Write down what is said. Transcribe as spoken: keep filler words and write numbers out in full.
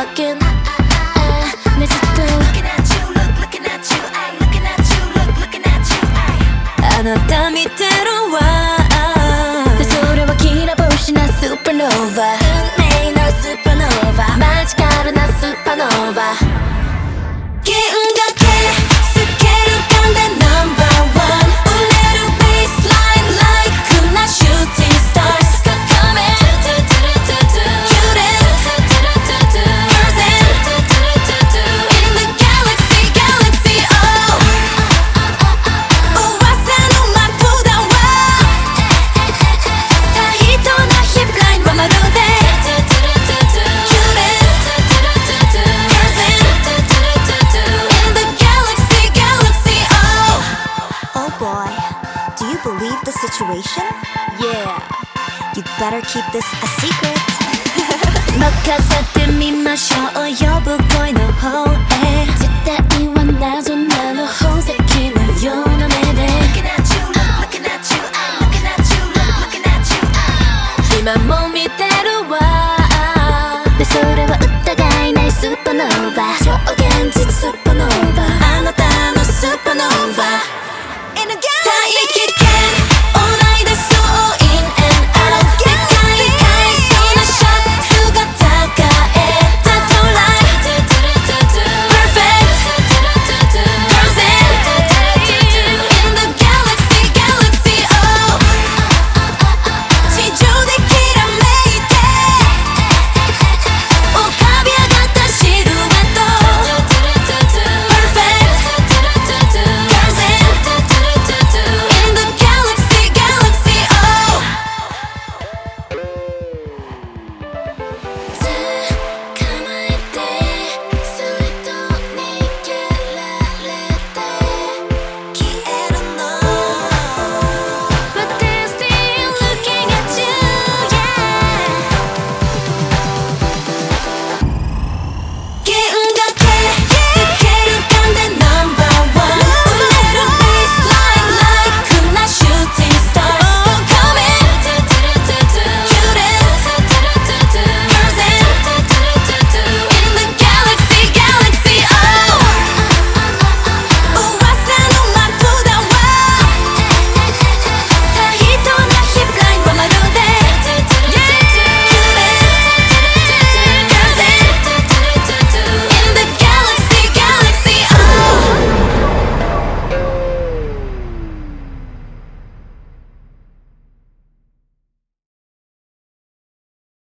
looking 내 짓도 Looking at you, look, looking at you ay, Looking at you, look, looking at you ay. あなた見てるわでそれはきら星なスーパーノーバ運命のスーパーノーバマジカルなスーパーノーバ銀河系スケール感でナンバーワン売れるベースライン like なシューティングスターズ高めキュレス Girls in the galaxy galaxy oh 噂のマップだわタイトなヒップラインはまるでキュレス Girls in the galaxy galaxy oh Oh boy, do you believe the situation? Yeah You'd better keep this a secret. 任せてみましょう呼ぶ声の方へ絶対は謎なの宝石のような目で Looking at you, look, looking at you ay, Looking at you, look, looking at you ay. 今も見てるわでそれは疑いないスーパーノーバ超現実スーパーノーバあなたのスーパーノーバ大気圏